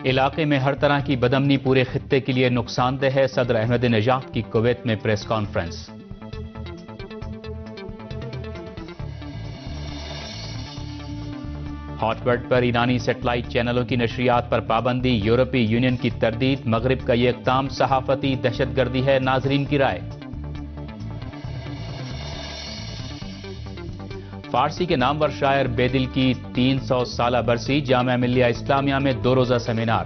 علاقے میں ہر طرح کی بدامنی پورے خطے کے لیے نقصان دہ ہے، صدر احمد نژاد کی کویت میں پریس کانفرنس۔ ہاٹ برڈ پر ایرانی سیٹلائٹ چینلوں کی نشریات پر پابندی، یورپی یونین کی تردید، مغرب کا یہ اقدام صحافتی دہشت گردی ہے، ناظرین کی رائے۔ فارسی کے نامور شاعر بیدل کی 300 سالہ برسی، جامعہ ملیہ اسلامیہ میں 2 روزہ سیمینار۔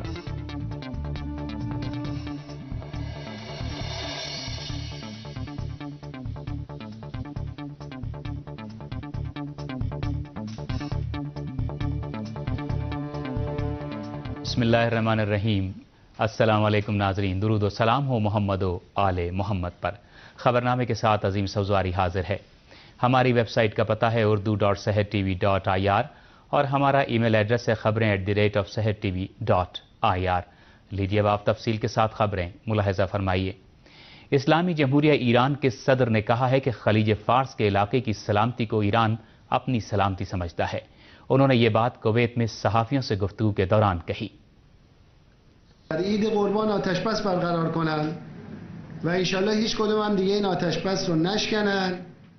بسم اللہ الرحمن الرحیم۔ السلام علیکم ناظرین، درود و سلام ہو محمد و آل محمد پر۔ خبرنامے کے ساتھ عظیم سوزواری حاضر ہے۔ ہماری ویب سائٹ کا پتہ ہے urdu.sehertv.ir اور ہمارا ای میل ایڈریس ہے خبریں@sehertv.ir۔ لیجیے اب آپ تفصیل کے ساتھ خبریں ملاحظہ فرمائیے۔ اسلامی جمہوریہ ایران کے صدر نے کہا ہے کہ خلیج فارس کے علاقے کی سلامتی کو ایران اپنی سلامتی سمجھتا ہے۔ انہوں نے یہ بات کویت میں صحافیوں سے گفتگو کے دوران کہی۔ عید قربان آتش بس برقرار کنن و انشالله هیچ کدوم هم دیگه این آتش بس رو نشکنن۔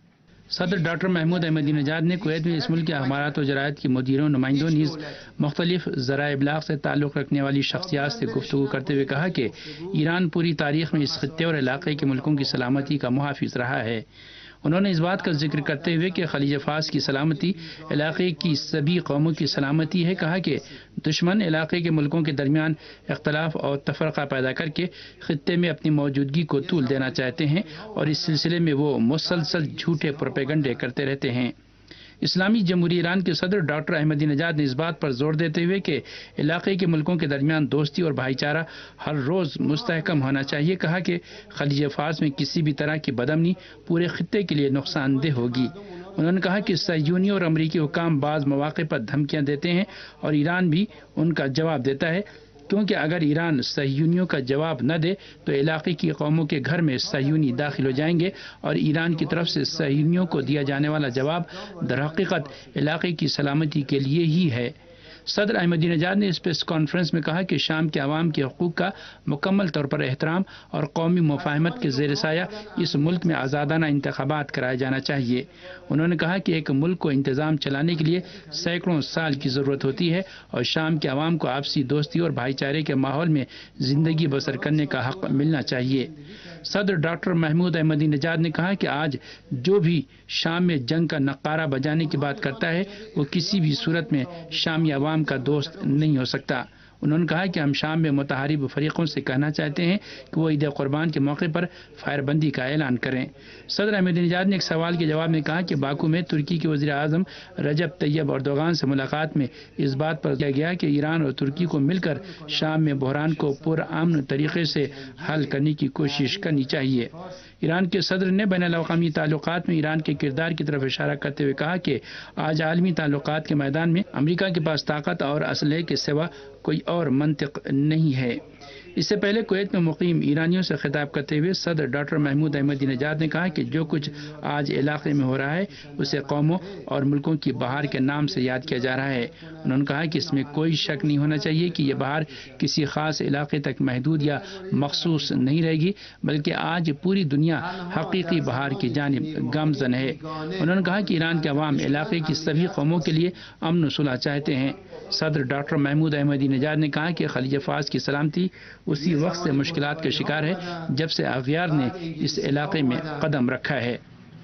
صدر ڈاکٹر محمود احمدی نژاد نے کویت میں اس ملک کے اخبارات و جرائد کی مدیروں، نمائندوں نیز مختلف ذرائع ابلاغ سے تعلق رکھنے والی شخصیات سے گفتگو کرتے ہوئے کہا کہ ایران پوری تاریخ میں اس خطے اور علاقے کے ملکوں کی سلامتی کا محافظ رہا ہے۔ انہوں نے اس بات کا ذکر کرتے ہوئے کہ خلیج فارس کی سلامتی علاقے کی سبھی قوموں کی سلامتی ہے، کہا کہ دشمن علاقے کے ملکوں کے درمیان اختلاف اور تفرقہ پیدا کر کے خطے میں اپنی موجودگی کو طول دینا چاہتے ہیں اور اس سلسلے میں وہ مسلسل جھوٹے پروپیگنڈے کرتے رہتے ہیں۔ اسلامی جمہوریہ ایران کے صدر ڈاکٹر احمدی نژاد نے اس بات پر زور دیتے ہوئے کہ علاقے کے ملکوں کے درمیان دوستی اور بھائی چارہ ہر روز مستحکم ہونا چاہیے، کہا کہ خلیج فارس میں کسی بھی طرح کی بدامنی پورے خطے کے لیے نقصان دہ ہوگی۔ انہوں نے کہا کہ صہیونی اور امریکی حکام بعض مواقع پر دھمکیاں دیتے ہیں اور ایران بھی ان کا جواب دیتا ہے، کیونکہ اگر ایران صہیونیوں کا جواب نہ دے تو علاقے کی قوموں کے گھر میں صہیونی داخل ہو جائیں گے اور ایران کی طرف سے صہیونیوں کو دیا جانے والا جواب در حقیقت علاقے کی سلامتی کے لیے ہی ہے۔ صدر احمدی نژاد نے اس پریس کانفرنس میں کہا کہ شام کے عوام کے حقوق کا مکمل طور پر احترام اور قومی مفاہمت کے زیر سایہ اس ملک میں آزادانہ انتخابات کرائے جانا چاہیے۔ انہوں نے کہا کہ ایک ملک کو انتظام چلانے کے لیے سینکڑوں سال کی ضرورت ہوتی ہے اور شام کے عوام کو آپسی دوستی اور بھائی چارے کے ماحول میں زندگی بسر کرنے کا حق ملنا چاہیے۔ صدر ڈاکٹر محمود احمدی نژاد نے کہا کہ آج جو بھی شام میں جنگ کا نقارہ بجانے کی بات کرتا ہے وہ کسی بھی صورت میں شامی عوام کا دوست نہیں ہو سکتا۔ انہوں نے کہا کہ ہم شام میں متحارب فریقوں سے کہنا چاہتے ہیں کہ وہ عید قربان کے موقع پر فائر بندی کا اعلان کریں۔ صدر احمدی نژاد نے ایک سوال کے جواب میں کہا کہ باکو میں ترکی کے وزیر اعظم رجب طیب اردوغان سے ملاقات میں اس بات پر کیا گیا کہ ایران اور ترکی کو مل کر شام میں بحران کو پرامن طریقے سے حل کرنے کی کوشش کرنی چاہیے۔ ایران کے صدر نے بین الاقوامی تعلقات میں ایران کے کردار کی طرف اشارہ کرتے ہوئے کہا کہ آج عالمی تعلقات کے میدان میں امریکہ کے پاس طاقت اور اسلحے کے سوا کوئی اور منطق نہیں ہے۔ اس سے پہلے کویت میں مقیم ایرانیوں سے خطاب کرتے ہوئے صدر ڈاکٹر محمود احمدی نژاد نے کہا کہ جو کچھ آج علاقے میں ہو رہا ہے اسے قوموں اور ملکوں کی بہار کے نام سے یاد کیا جا رہا ہے۔ انہوں نے کہا کہ اس میں کوئی شک نہیں ہونا چاہیے کہ یہ بہار کسی خاص علاقے تک محدود یا مخصوص نہیں رہے گی، بلکہ آج پوری دنیا حقیقی بہار کی جانب گامزن ہے۔ انہوں نے کہا کہ ایران کے عوام علاقے کی سبھی قوموں کے لیے امن و صلح چاہتے ہیں۔ صدر ڈاکٹر محمود احمدی نژاد نے کہا کہ خلیج فارس کی سلامتی اسی وقت سے مشکلات کا شکار ہے جب سے اغیار نے اس علاقے میں قدم رکھا ہے۔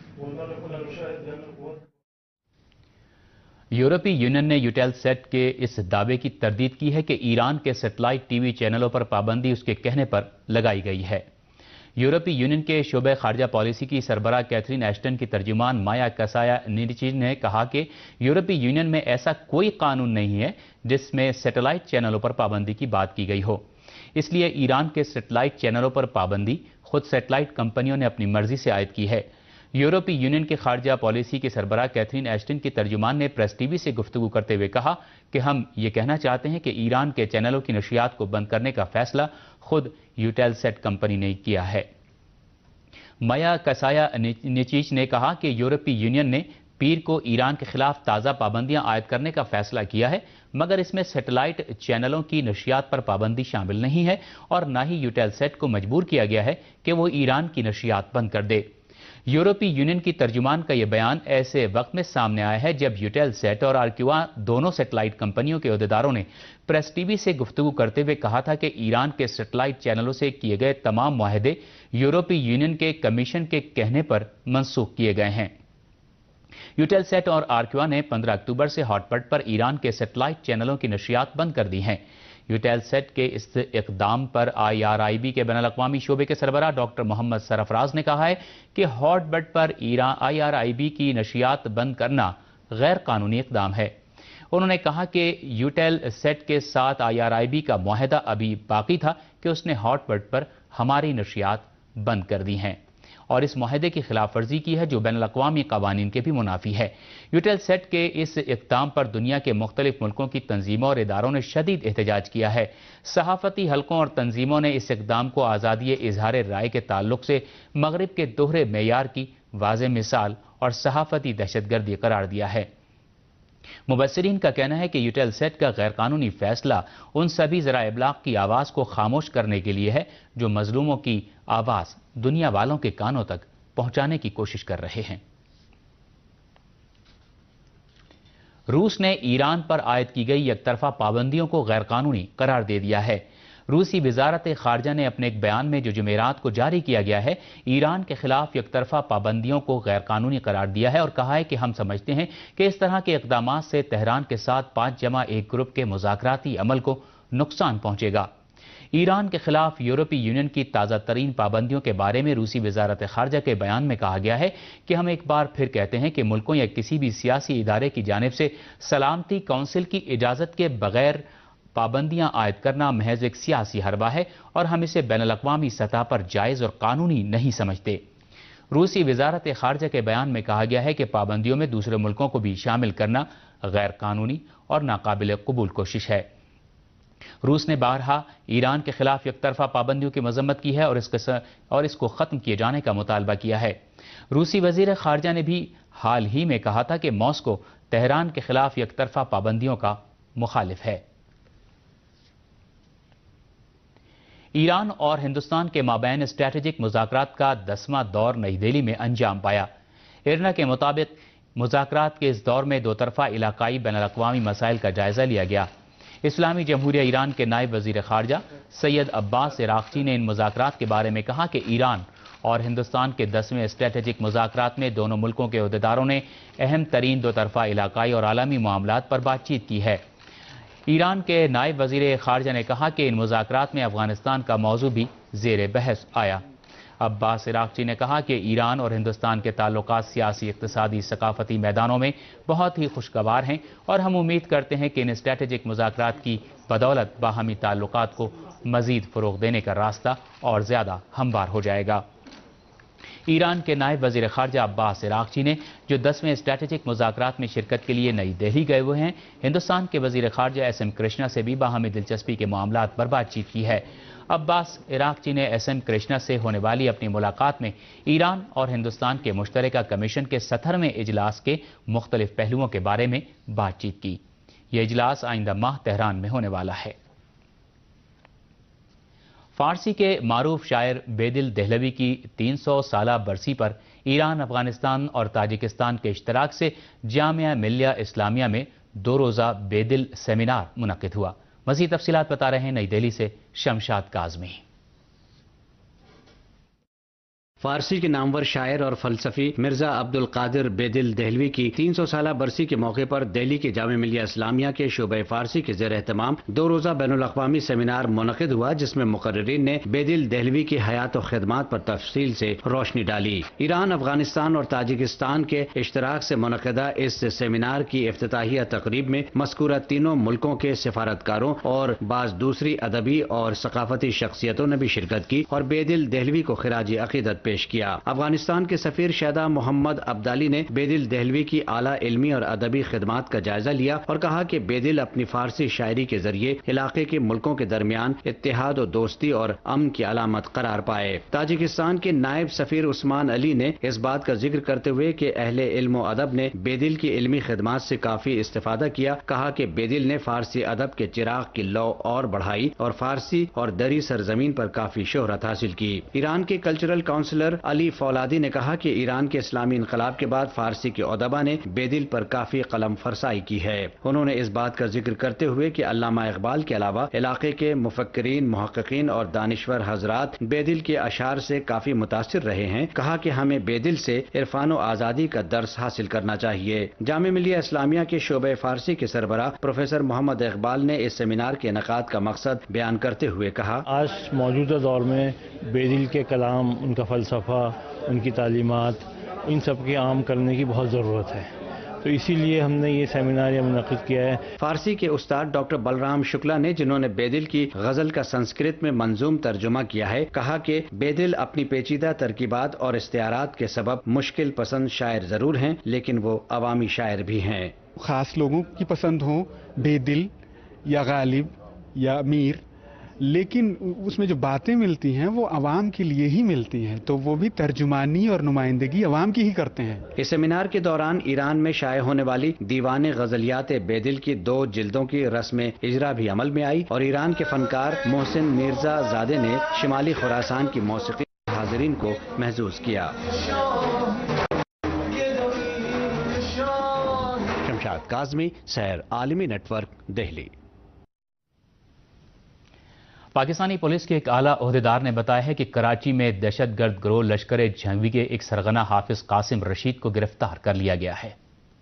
یورپی یونین نے یوٹیل سیٹ کے اس دعوے کی تردید کی ہے کہ ایران کے سیٹلائٹ ٹی وی چینلوں پر پابندی اس کے کہنے پر لگائی گئی ہے۔ یورپی یونین کے شعبہ خارجہ پالیسی کی سربراہ کیتھرین ایشٹن کی ترجمان مایا کسایا نیچیچ نے کہا کہ یورپی یونین میں ایسا کوئی قانون نہیں ہے جس میں سیٹلائٹ چینلوں پر پابندی کی بات کی گئی ہو، اس لیے ایران کے سیٹلائٹ چینلوں پر پابندی خود سیٹلائٹ کمپنیوں نے اپنی مرضی سے عائد کی ہے۔ یورپی یونین کے خارجہ پالیسی کی سربراہ کیتھرین ایشٹن کی ترجمان نے پریس ٹی وی سے گفتگو کرتے ہوئے کہا کہ ہم یہ کہنا چاہتے ہیں کہ ایران کے چینلوں کی نشریات کو بند کرنے کا فیصلہ خود یوٹیل سیٹ کمپنی نے کیا ہے۔ مایا کسایا نیچیچ نے کہا کہ یورپی یونین نے پیر کو ایران کے خلاف تازہ پابندیاں عائد کرنے کا فیصلہ کیا ہے، مگر اس میں سیٹلائٹ چینلوں کی نشریات پر پابندی شامل نہیں ہے اور نہ ہی یوٹیل سیٹ کو مجبور کیا گیا ہے کہ وہ ایران کی نشریات بند کر دے۔ یورپی یونین کی ترجمان کا یہ بیان ایسے وقت میں سامنے آیا ہے جب یوٹیل سیٹ اور آرکیوا دونوں سیٹلائٹ کمپنیوں کے عہدیداروں نے پریس ٹی وی سے گفتگو کرتے ہوئے کہا تھا کہ ایران کے سیٹلائٹ چینلوں سے کیے گئے تمام معاہدے یورپی یونین کے کمیشن کے کہنے پر منسوخ کیے گئے ہیں۔ یوٹیل سیٹ اور آرکیوا نے 15 اکتوبر سے ہاٹ بٹ پر ایران کے سیٹلائٹ چینلوں کی نشریات بند کر دی ہیں۔ یوٹیل سیٹ کے اس اقدام پر IRIB کے بین الاقوامی شعبے کے سربراہ ڈاکٹر محمد سرفراز نے کہا ہے کہ ہاٹ بٹ پر IRIB کی نشریات بند کرنا غیر قانونی اقدام ہے۔ انہوں نے کہا کہ یوٹیل سیٹ کے ساتھ IRIB کا معاہدہ ابھی باقی تھا کہ اس نے ہاٹ بٹ پر ہماری نشریات بند کر دی ہیں اور اس معاہدے کی خلاف ورزی کی ہے جو بین الاقوامی قوانین کے بھی منافی ہے۔ یوٹیل سیٹ کے اس اقدام پر دنیا کے مختلف ملکوں کی تنظیموں اور اداروں نے شدید احتجاج کیا ہے۔ صحافتی حلقوں اور تنظیموں نے اس اقدام کو آزادی اظہار رائے کے تعلق سے مغرب کے دوہرے معیار کی واضح مثال اور صحافتی دہشت گردی قرار دیا ہے۔ مبصرین کا کہنا ہے کہ یوٹیل سیٹ کا غیر قانونی فیصلہ ان سبھی ذرائع ابلاغ کی آواز کو خاموش کرنے کے لیے ہے جو مظلوموں کی آواز دنیا والوں کے کانوں تک پہنچانے کی کوشش کر رہے ہیں۔ روس نے ایران پر عائد کی گئی یک طرفہ پابندیوں کو غیر قانونی قرار دے دیا ہے۔ روسی وزارت خارجہ نے اپنے ایک بیان میں جو جمعرات کو جاری کیا گیا ہے، ایران کے خلاف یک طرفہ پابندیوں کو غیر قانونی قرار دیا ہے اور کہا ہے کہ ہم سمجھتے ہیں کہ اس طرح کے اقدامات سے تہران کے ساتھ 5+1 گروپ کے مذاکراتی عمل کو نقصان پہنچے گا۔ ایران کے خلاف یورپی یونین کی تازہ ترین پابندیوں کے بارے میں روسی وزارت خارجہ کے بیان میں کہا گیا ہے کہ ہم ایک بار پھر کہتے ہیں کہ ملکوں یا کسی بھی سیاسی ادارے کی جانب سے سلامتی کونسل کی اجازت کے بغیر پابندیاں عائد کرنا محض ایک سیاسی حربہ ہے اور ہم اسے بین الاقوامی سطح پر جائز اور قانونی نہیں سمجھتے۔ روسی وزارت خارجہ کے بیان میں کہا گیا ہے کہ پابندیوں میں دوسرے ملکوں کو بھی شامل کرنا غیر قانونی اور ناقابل قبول کوشش ہے۔ روس نے بارہا ایران کے خلاف یک طرفہ پابندیوں کی مذمت کی ہے اور اس کو ختم کیے جانے کا مطالبہ کیا ہے۔ روسی وزیر خارجہ نے بھی حال ہی میں کہا تھا کہ ماسکو تہران کے خلاف یک طرفہ پابندیوں کا مخالف ہے۔ ایران اور ہندوستان کے مابین اسٹریٹجک مذاکرات کا 10واں دور نئی دہلی میں انجام پایا۔ ارنا کے مطابق مذاکرات کے اس دور میں دو طرفہ علاقائی بین الاقوامی مسائل کا جائزہ لیا گیا۔ اسلامی جمہوریہ ایران کے نائب وزیر خارجہ سید عباس عراقچی نے ان مذاکرات کے بارے میں کہا کہ ایران اور ہندوستان کے 10ویں اسٹریٹجک مذاکرات میں دونوں ملکوں کے عہدیداروں نے اہم ترین دو طرفہ علاقائی اور عالمی معاملات پر بات چیت کی ہے۔ ایران کے نائب وزیر خارجہ نے کہا کہ ان مذاکرات میں افغانستان کا موضوع بھی زیر بحث آیا۔ عباس عراقچی نے کہا کہ ایران اور ہندوستان کے تعلقات سیاسی، اقتصادی، ثقافتی میدانوں میں بہت ہی خوشگوار ہیں اور ہم امید کرتے ہیں کہ ان اسٹریٹجک مذاکرات کی بدولت باہمی تعلقات کو مزید فروغ دینے کا راستہ اور زیادہ ہموار ہو جائے گا۔ ایران کے نائب وزیر خارجہ عباس عراقچی نے جو 10ویں اسٹریٹجک مذاکرات میں شرکت کے لیے نئی دہلی گئے ہوئے ہیں، ہندوستان کے وزیر خارجہ SM کرشنا سے بھی باہمی دلچسپی کے معاملات پر بات چیت کی ہے۔ عباس عراقچی نے SM کرشنا سے ہونے والی اپنی ملاقات میں ایران اور ہندوستان کے مشترکہ کمیشن کے 17ویں اجلاس کے مختلف پہلوؤں کے بارے میں بات چیت کی۔ یہ اجلاس آئندہ ماہ تہران میں ہونے والا ہے۔ فارسی کے معروف شاعر بیدل دہلوی کی 300 سالہ برسی پر ایران، افغانستان اور تاجکستان کے اشتراک سے جامعہ ملیہ اسلامیہ میں 2 روزہ بیدل سیمینار منعقد ہوا۔ مزید تفصیلات بتا رہے ہیں نئی دہلی سے شمشاد کاظمی۔ فارسی کے نامور شاعر اور فلسفی مرزا عبد القادر بیدل دہلوی کی 300 سالہ برسی کے موقع پر دہلی کے جامعہ ملیہ اسلامیہ کے شعبہ فارسی کے زیر اہتمام 2 روزہ بین الاقوامی سیمینار منعقد ہوا، جس میں مقررین نے بیدل دہلوی کی حیات و خدمات پر تفصیل سے روشنی ڈالی۔ ایران، افغانستان اور تاجکستان کے اشتراک سے منعقدہ اس سیمینار کی افتتاحیہ تقریب میں مذکورہ تینوں ملکوں کے سفارتکاروں اور بعض دوسری ادبی اور ثقافتی شخصیتوں نے بھی شرکت کی اور بیدل دہلوی کو خراج عقیدت پیش پیش کیا۔ افغانستان کے سفیر شہدا محمد عبدالی نے بیدل دہلوی کی اعلیٰ علمی اور ادبی خدمات کا جائزہ لیا اور کہا کہ بیدل اپنی فارسی شاعری کے ذریعے علاقے کے ملکوں کے درمیان اتحاد و دوستی اور امن کی علامت قرار پائے۔ تاجکستان کے نائب سفیر عثمان علی نے اس بات کا ذکر کرتے ہوئے کہ اہل علم و ادب نے بیدل کی علمی خدمات سے کافی استفادہ کیا، کہا کہ بیدل نے فارسی ادب کے چراغ کی لو اور بڑھائی اور فارسی اور دری سرزمین پر کافی شہرت حاصل کی۔ ایران کے کلچرل کونسلر علی فولادی نے کہا کہ ایران کے اسلامی انقلاب کے بعد فارسی کے ادبا نے بیدل پر کافی قلم فرسائی کی ہے۔ انہوں نے اس بات کا ذکر کرتے ہوئے کہ علامہ اقبال کے علاوہ علاقے کے مفکرین، محققین اور دانشور حضرات بیدل کے اشعار سے کافی متاثر رہے ہیں، کہا کہ ہمیں بیدل سے عرفان و آزادی کا درس حاصل کرنا چاہیے۔ جامعہ ملیہ اسلامیہ کے شعبہ فارسی کے سربراہ پروفیسر محمد اقبال نے اس سیمینار کے انعقاد کا مقصد بیان کرتے ہوئے کہا، آج موجودہ دور میں بیدل کے کلام، ان کا فلسفہ، ان کی تعلیمات، ان سب کے عام کرنے کی بہت ضرورت ہے، تو اسی لیے ہم نے یہ سیمینار منعقد کیا ہے۔ فارسی کے استاد ڈاکٹر بلرام شکلا نے، جنہوں نے بیدل کی غزل کا سنسکرت میں منظوم ترجمہ کیا ہے، کہا کہ بیدل اپنی پیچیدہ ترکیبات اور استعارات کے سبب مشکل پسند شاعر ضرور ہیں، لیکن وہ عوامی شاعر بھی ہیں۔ خاص لوگوں کی پسند ہوں، بیدل یا غالب یا میر، لیکن اس میں جو باتیں ملتی ہیں وہ عوام کے لیے ہی ملتی ہیں، تو وہ بھی ترجمانی اور نمائندگی عوام کی ہی کرتے ہیں۔ اس سیمینار کے دوران ایران میں شائع ہونے والی دیوان غزلیات بیدل کی 2 جلدوں کی رسم اجرا بھی عمل میں آئی اور ایران کے فنکار محسن میرزا زادے نے شمالی خراسان کی موسیقی حاضرین کو محظوظ کیا۔ شمشاد کاظمی، سیر عالمی network, Delhi. Pakistani police کے ایک اعلیٰ عہدیدار نے بتایا ہے کہ کراچی میں دہشت گرد گروہ لشکر جھنگوی کے ایک سرغنہ حافظ قاسم رشید کو گرفتار کر لیا گیا ہے۔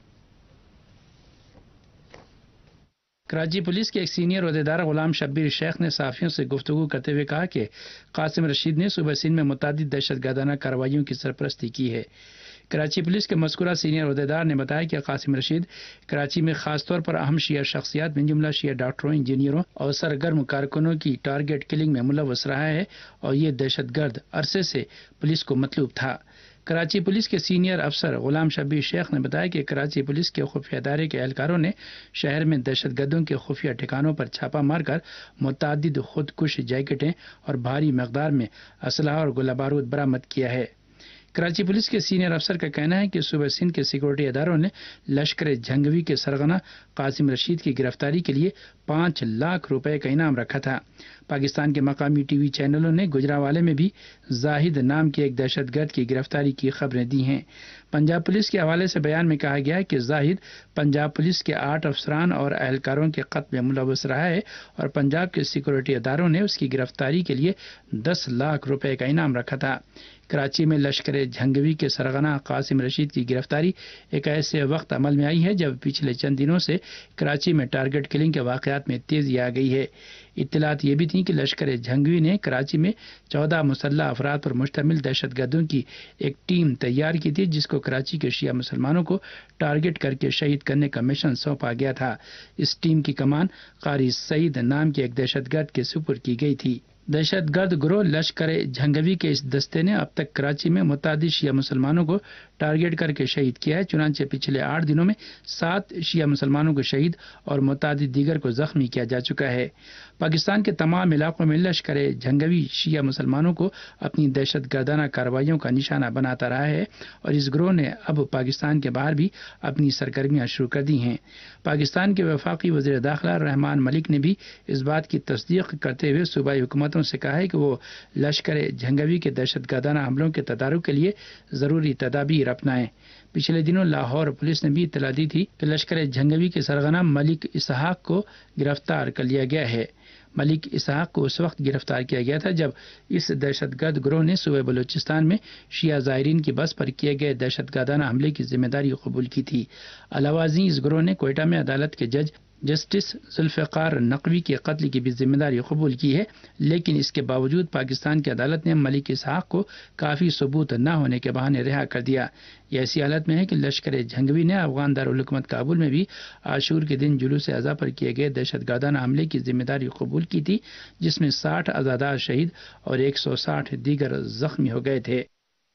کراچی پولیس کے ایک سینئر عہدیدار غلام شبیر شیخ نے صحافیوں سے گفتگو کرتے ہوئے کہا کہ قاسم رشید نے صوبہ سندھ میں متعدد دہشت گردانہ کارروائیوں کی سرپرستی کی ہے۔ کراچی پولیس کے مذکورہ سینئر عہدیدار نے بتایا کہ قاسم رشید کراچی میں خاص طور پر اہم شیعہ شخصیات من جملہ شیعہ ڈاکٹروں، انجینئروں اور سرگرم کارکنوں کی ٹارگٹ کلنگ میں ملوث رہا ہے اور یہ دہشت گرد عرصے سے پولیس کو مطلوب تھا۔ کراچی پولیس کے سینئر افسر غلام شبیر شیخ نے بتایا کہ کراچی پولیس کے خفیہ ادارے کے اہلکاروں نے شہر میں دہشت گردوں کے خفیہ ٹھکانوں پر چھاپہ مار کر متعدد خودکش جیکٹیں اور بھاری مقدار میں اسلحہ اور گولہ بارود برآمد کیا ہے۔ کراچی پولیس کے سینئر افسر کا کہنا ہے کہ صوبہ سندھ کے سیکورٹی اداروں نے لشکر جھنگوی کے سرغنہ قاسم رشید کی گرفتاری کے لیے 5 لاکھ روپے کا انعام رکھا تھا۔ پاکستان کے مقامی ٹی وی چینلوں نے گجرانوالے میں بھی زاہد نام کے ایک دہشت گرد کی گرفتاری کی خبریں دی ہیں۔ پنجاب پولیس کے حوالے سے بیان میں کہا گیا ہے کہ زاہد پنجاب پولیس کے 8 افسران اور اہلکاروں کے قتل میں ملوث رہا ہے اور پنجاب کے سیکورٹی اداروں نے اس کی گرفتاری کے لیے 10 لاکھ روپے کا انعام رکھا تھا۔ کراچی میں لشکر جھنگوی کے سرغنہ قاسم رشید کی گرفتاری ایک ایسے وقت عمل میں آئی ہے جب پچھلے چند دنوں سے کراچی میں ٹارگٹ کلنگ کے واقعات میں تیزی آ گئی ہے۔ اطلاعات یہ بھی تھیں کہ لشکر جھنگوی نے کراچی میں 14 مسلح افراد پر مشتمل دہشت گردوں کی ایک ٹیم تیار کی تھی، جس کو کراچی کے شیعہ مسلمانوں کو ٹارگٹ کر کے شہید کرنے کا مشن سونپا گیا تھا۔ اس ٹیم کی کمان قاری سعید نام کے ایک دہشت گرد کے سپرد کی گئی تھی۔ دہشت گرد گروہ لشکر جھنگوی کے اس دستے نے اب تک کراچی میں متعدد شیعہ مسلمانوں کو ٹارگٹ کر کے شہید کیا ہے۔ چنانچہ پچھلے 8 دنوں میں 7 شیعہ مسلمانوں کو شہید اور متعدد دیگر کو زخمی کیا جا چکا ہے۔ پاکستان کے تمام علاقوں میں لشکر جھنگوی شیعہ مسلمانوں کو اپنی دہشت گردانہ کارروائیوں کا نشانہ بناتا رہا ہے اور اس گروہ نے اب پاکستان کے باہر بھی اپنی سرگرمیاں شروع کر دی ہیں۔ پاکستان کے وفاقی وزیر داخلہ رحمان ملک نے بھی اس بات کی تصدیق کرتے ہوئے صوبائی حکومتوں سے کہا ہے کہ وہ لشکر جھنگوی کے دہشت گردانہ حملوں کے تدارک کے لیے ضروری تدابیر اپنائیں۔ پچھلے دنوں لاہور پولیس نے بھی اطلاع دی تھی کہ لشکر جھنگوی کے سرغنہ ملک اسحاق کو گرفتار کر لیا گیا ہے۔ ملک اسحاق کو اس وقت گرفتار کیا گیا تھا جب اس دہشت گرد گروہ نے صوبہ بلوچستان میں شیعہ زائرین کی بس پر کیے گئے دہشت گردانہ حملے کی ذمہ داری قبول کی تھی۔ علاوہ ازیں اس گروہ نے کوئٹہ میں عدالت کے جج جسٹس ذوالفقار نقوی کے قتل کی بھی ذمہ داری قبول کی ہے، لیکن اس کے باوجود پاکستان کی عدالت نے ملک اسحاق کو کافی ثبوت نہ ہونے کے بہانے رہا کر دیا۔ یہ ایسی حالت میں ہے کہ لشکر جھنگوی نے افغان دارالحکومت کابل میں بھی عاشور کے دن جلوس اضحیٰ پر کیے گئے دہشت گردانہ حملے کی ذمہ داری قبول کی تھی، جس میں 60 عزادار شہید اور 160 دیگر زخمی ہو گئے تھے۔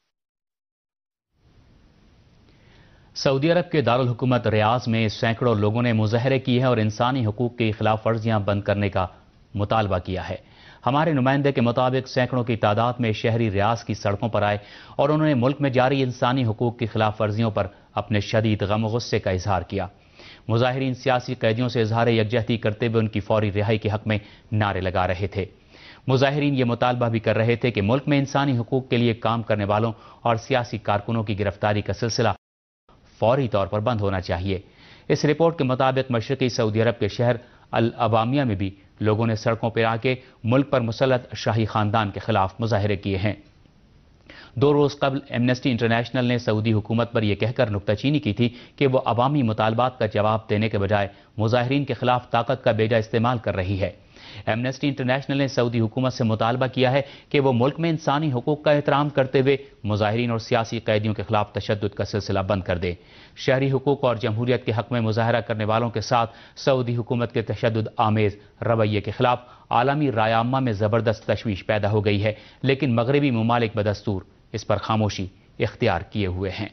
سعودی عرب کے دارالحکومت ریاض میں سینکڑوں لوگوں نے مظاہرے کیے ہیں اور انسانی حقوق کی خلاف ورزیاں بند کرنے کا مطالبہ کیا ہے۔ ہمارے نمائندے کے مطابق سینکڑوں کی تعداد میں شہری ریاض کی سڑکوں پر آئے اور انہوں نے ملک میں جاری انسانی حقوق کی خلاف ورزیوں پر اپنے شدید غم و غصے کا اظہار کیا۔ مظاہرین سیاسی قیدیوں سے اظہار یکجہتی کرتے ہوئے ان کی فوری رہائی کے حق میں نعرے لگا رہے تھے۔ مظاہرین یہ مطالبہ بھی کر رہے تھے کہ ملک میں انسانی حقوق کے لیے کام کرنے والوں اور سیاسی کارکنوں کی گرفتاری کا سلسلہ فوری طور پر بند ہونا چاہیے۔ اس رپورٹ کے مطابق مشرقی سعودی عرب کے شہر الابامیہ میں بھی لوگوں نے سڑکوں پر آ کے ملک پر مسلط شاہی خاندان کے خلاف مظاہرے کیے ہیں۔ 2 روز قبل ایمنسٹی انٹرنیشنل نے سعودی حکومت پر یہ کہہ کر نکتہ چینی کی تھی کہ وہ عوامی مطالبات کا جواب دینے کے بجائے مظاہرین کے خلاف طاقت کا بیجا استعمال کر رہی ہے۔ ایمنسٹی انٹرنیشنل نے سعودی حکومت سے مطالبہ کیا ہے کہ وہ ملک میں انسانی حقوق کا احترام کرتے ہوئے مظاہرین اور سیاسی قیدیوں کے خلاف تشدد کا سلسلہ بند کر دے۔ شہری حقوق اور جمہوریت کے حق میں مظاہرہ کرنے والوں کے ساتھ سعودی حکومت کے تشدد آمیز رویے کے خلاف عالمی رائے عامہ میں زبردست تشویش پیدا ہو گئی ہے، لیکن مغربی ممالک بدستور اس پر خاموشی اختیار کیے ہوئے ہیں۔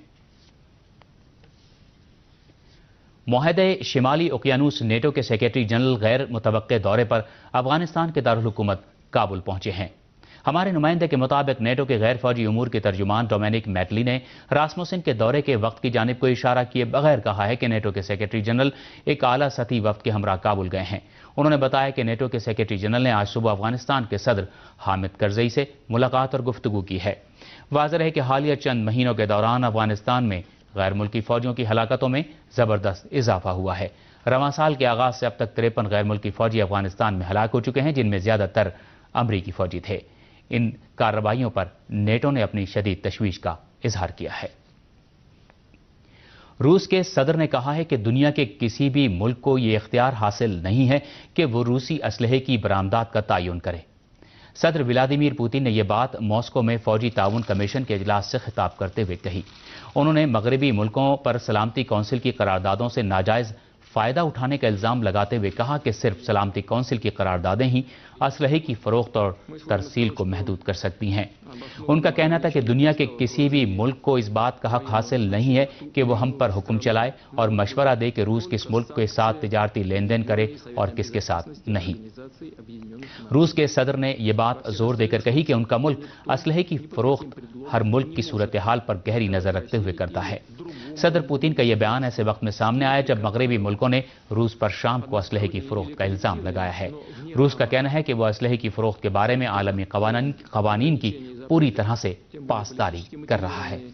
معاہدہ شمالی اوقیانوس نیٹو کے سیکریٹری جنرل غیر متوقع دورے پر افغانستان کے دارالحکومت کابل پہنچے ہیں۔ ہمارے نمائندے کے مطابق نیٹو کے غیر فوجی امور کے ترجمان ڈومینک میٹلی نے راسموسن کے دورے کے وقت کی جانب کو اشارہ کیے بغیر کہا ہے کہ نیٹو کے سیکریٹری جنرل ایک اعلیٰ سطحی وفد کے ہمراہ کابل گئے ہیں۔ انہوں نے بتایا کہ نیٹو کے سیکریٹری جنرل نے آج صبح افغانستان کے صدر حامد کرزئی سے ملاقات اور گفتگو کی ہے۔ واضح ہے کہ حالیہ چند مہینوں کے دوران افغانستان میں غیر ملکی فوجیوں کی ہلاکتوں میں زبردست اضافہ ہوا ہے۔ رواں سال کے آغاز سے اب تک 53 غیر ملکی فوجی افغانستان میں ہلاک ہو چکے ہیں، جن میں زیادہ تر امریکی فوجی تھے۔ ان کارروائیوں پر نیٹو نے اپنی شدید تشویش کا اظہار کیا ہے۔ روس کے صدر نے کہا ہے کہ دنیا کے کسی بھی ملک کو یہ اختیار حاصل نہیں ہے کہ وہ روسی اسلحے کی برآمدات کا تعین کرے۔ صدر ولادیمیر پوتن نے یہ بات ماسکو میں فوجی تعاون کمیشن کے اجلاس سے خطاب کرتے ہوئے کہی۔ انہوں نے مغربی ملکوں پر سلامتی کونسل کی قراردادوں سے ناجائز فائدہ اٹھانے کا الزام لگاتے ہوئے کہا کہ صرف سلامتی کونسل کی قراردادیں ہی اسلحے کی فروخت اور ترسیل کو محدود کر سکتی ہیں۔ ان کا کہنا تھا کہ دنیا کے کسی بھی ملک کو اس بات کا حق حاصل نہیں ہے کہ وہ ہم پر حکم چلائے اور مشورہ دے کہ روس کس ملک کے ساتھ تجارتی لین دین کرے اور کس کے ساتھ نہیں۔ روس کے صدر نے یہ بات زور دے کر کہی کہ ان کا ملک اسلحے کی فروخت ہر ملک کی صورتحال پر گہری نظر رکھتے ہوئے کرتا ہے۔ صدر پوتن کا یہ بیان ایسے وقت میں سامنے آیا جب مغربی ملکوں نے روس پر شام کو اسلحے کی فروخت کا الزام لگایا ہے۔ روس کا کہنا ہے کہ وہ اسلحے کی فروخت کے بارے میں عالمی قوانین کی پوری طرح سے پاسداری کر رہا ہے۔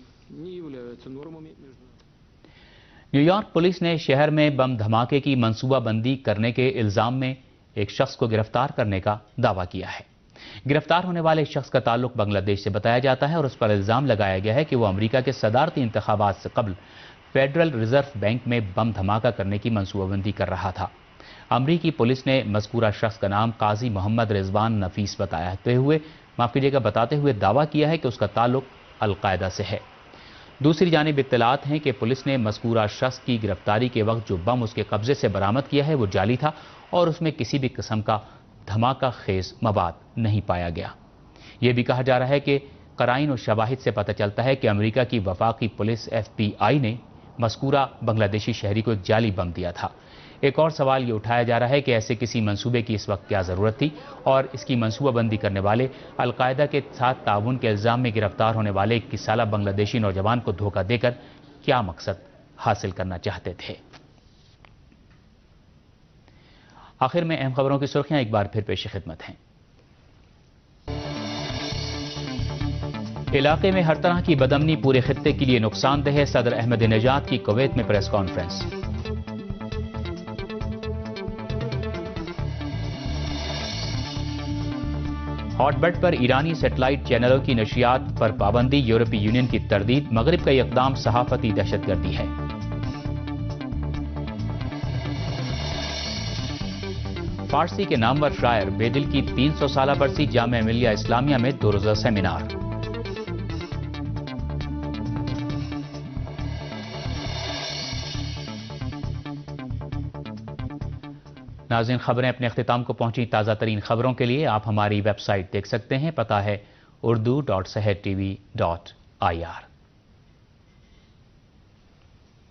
نیو یارک پولیس نے شہر میں بم دھماکے کی منصوبہ بندی کرنے کے الزام میں ایک شخص کو گرفتار کرنے کا دعویٰ کیا ہے۔ گرفتار ہونے والے شخص کا تعلق بنگلہ دیش سے بتایا جاتا ہے اور اس پر الزام لگایا گیا ہے کہ وہ امریکہ کے صدارتی انتخابات سے قبل فیڈرل ریزرو بینک میں بم دھماکہ کرنے کی منصوبہ بندی کر رہا تھا۔ امریکی پولیس نے مذکورہ شخص کا نام قاضی محمد رضوان نفیس بتاتے ہوئے دعویٰ کیا ہے کہ اس کا تعلق القاعدہ سے ہے۔ دوسری جانب اطلاعات ہیں کہ پولیس نے مذکورہ شخص کی گرفتاری کے وقت جو بم اس کے قبضے سے برآمد کیا ہے وہ جعلی تھا اور اس میں کسی بھی قسم کا دھماکہ خیز مواد نہیں پایا گیا۔ یہ بھی کہا جا رہا ہے کہ قرائن و شواہد سے پتہ چلتا ہے کہ امریکہ کی وفاقی پولیس FBI نے مذکورہ بنگلہ دیشی شہری کو ایک جعلی بم دیا تھا۔ ایک اور سوال یہ اٹھایا جا رہا ہے کہ ایسے کسی منصوبے کی اس وقت کیا ضرورت تھی اور اس کی منصوبہ بندی کرنے والے القاعدہ کے ساتھ تعاون کے الزام میں گرفتار ہونے والے 21 سالہ بنگلہ دیشی نوجوان کو دھوکہ دے کر کیا مقصد حاصل کرنا چاہتے تھے۔ آخر میں اہم خبروں کی سرخیاں ایک بار پھر پیش خدمت ہیں۔ علاقے میں ہر طرح کی بدامنی پورے خطے کے لیے نقصان دہ ہے، صدر احمد نژاد کی کویت میں پریس کانفرنس۔ ہاٹ بٹ پر ایرانی سیٹلائٹ چینلوں کی نشریات پر پابندی، یورپی یونین کی تردید، مغرب کا یہ اقدام صحافتی دہشت گردی ہے۔ فارسی کے نامور شاعر بیدل کی 300 سالہ برسی، جامعہ ملیہ اسلامیہ میں 2 روزہ سیمینار۔ ناظرین، خبریں اپنے اختتام کو پہنچی۔ تازہ ترین خبروں کے لیے آپ ہماری ویب سائٹ دیکھ سکتے ہیں، پتہ ہے urdu.sehertv.ir۔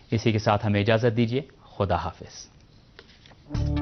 اسی کے ساتھ ہمیں اجازت دیجیے، خدا حافظ۔